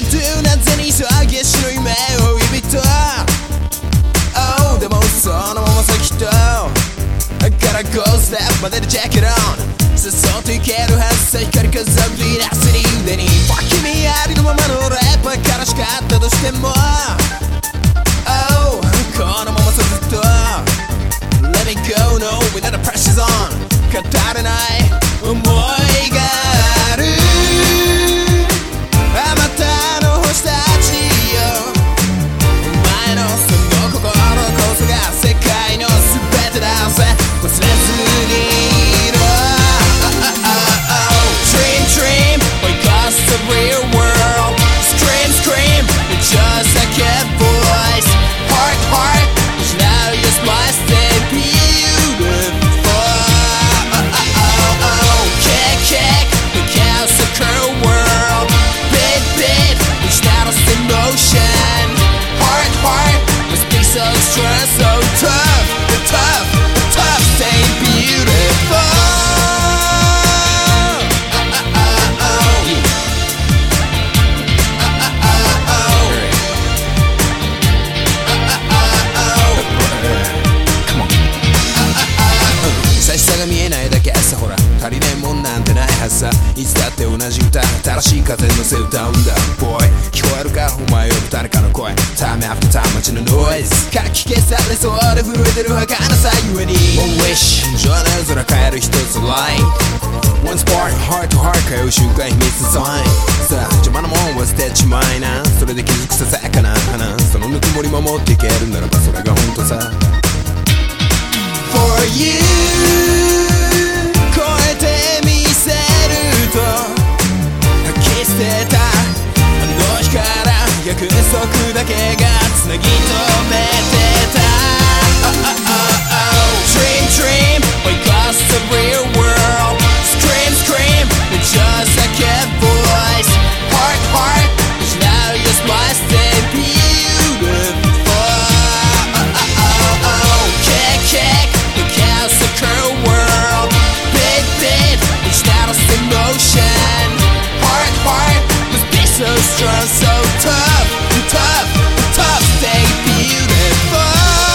do なぜに急ぎ足の夢を指と Oh でもそのまま先とから5ステップまででチェックオンさっそうといけるはずさ光風吹き出すに腕に君ありのままのラップ悲しかったとしても Oh このままさずっと Let me go no without the pressure's on 語れない思いがあるあまたの星たちよお前のその心こそが世界の全てだぜ忘れずにいろ Dream dream because the real world Scream scream just like a voice Heart heart which now you smile stay beautiful Kick kick because the cruel world Beat beat which now is emotion Heart heart must be so strong so tough tough tough stay beautiful差し差が見えないだけさほら足りねえもんなんてないはずさいつだって同じ歌新しい風に乗せ歌うんだ Boy 聞こえるかお前呼ぶ誰かの声 Time after time 街のノイズかき消されそうで震えてる儚さゆえに One wish 情の夜空変える一つ Light One spark heart to heart 通う瞬間秘密サインさあ邪魔なもんは捨てちまいなそれで気づくささやかな花そのぬくもり守っていけるならばそれが本当さ For you 超えてみせると吐き捨てたあの日から約束だけがつなぎ止めてた Dream dream because the real world Scream scream just like a voice Heart heart which now you smile stay beautiful Kick kick because the cruel world Beat beat which now is emotion Heart heart must be so strong so tough tough tough stay beautiful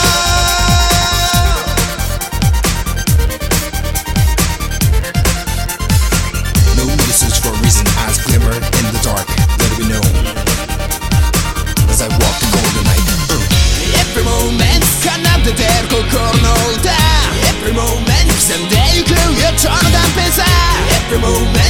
No need to search for a reason eyes glimmer in the dark let it be known As I walk the golden night Every moment 奏でてる心の歌 Every moment 刻んでゆく予兆の断片さ Every moment